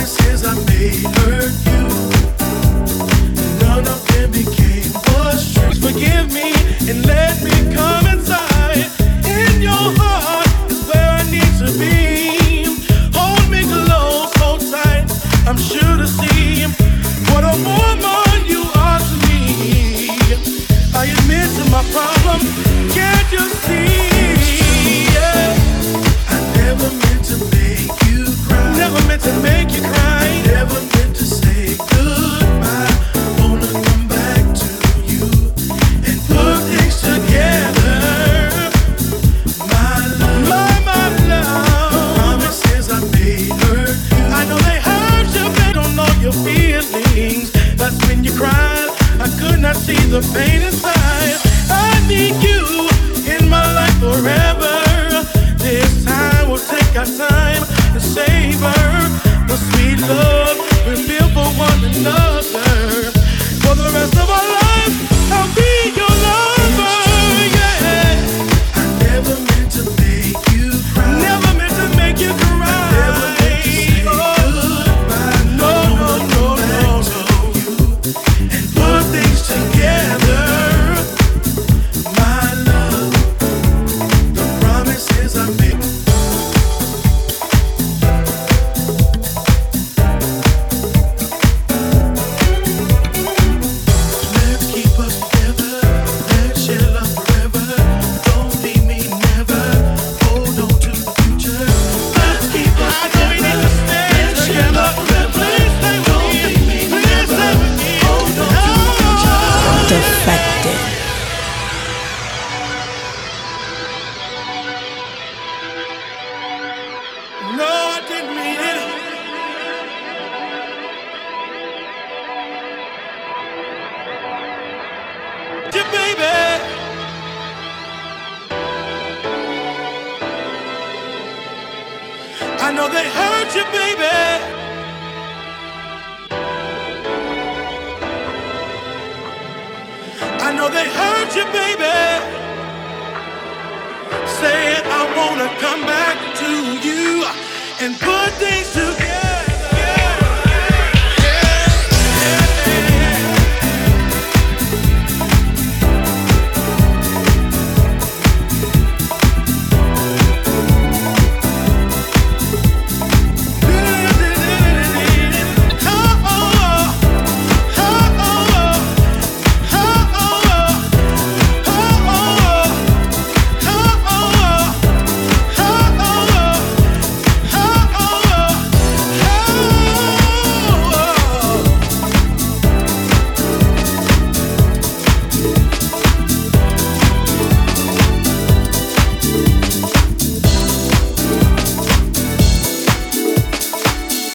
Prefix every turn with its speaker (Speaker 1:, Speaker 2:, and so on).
Speaker 1: promises I made hurt you. None of them became what's true. Forgive me and let me come inside. In your heart is where I need to be. Hold me close, so tight. I'm sure to see what a woman you are to me. I admit to my problem. Can't you see? Yeah. I never meant to make you cry. Never meant to make you cry. Never meant to say goodbye. Wanna come back to you and put things together. My love, my love. The promises I made hurt you. I know they hurt you, but don't know your feelings. That's when you cried. I could not see the pain inside. I need you in my life forever. This time we'll take our time and savor the sweet love we feel for one another. For the rest of our lives, I'll be your lover, yeah. I never meant to make you cry. Never meant to make you cry. I never meant to say goodbye. No, no, no, no, no. And put things together. My love, the promises I made. Let's keep us together. Let's share love forever. Don't leave me never. Hold on to the future. Let's keep us together. Let's share love forever. Don't leave me never. Hold on to the future.
Speaker 2: Defected.
Speaker 1: No, I didn't mean it. You, baby. I know they hurt you, baby. I know they hurt you, baby. Saying I wanna come back.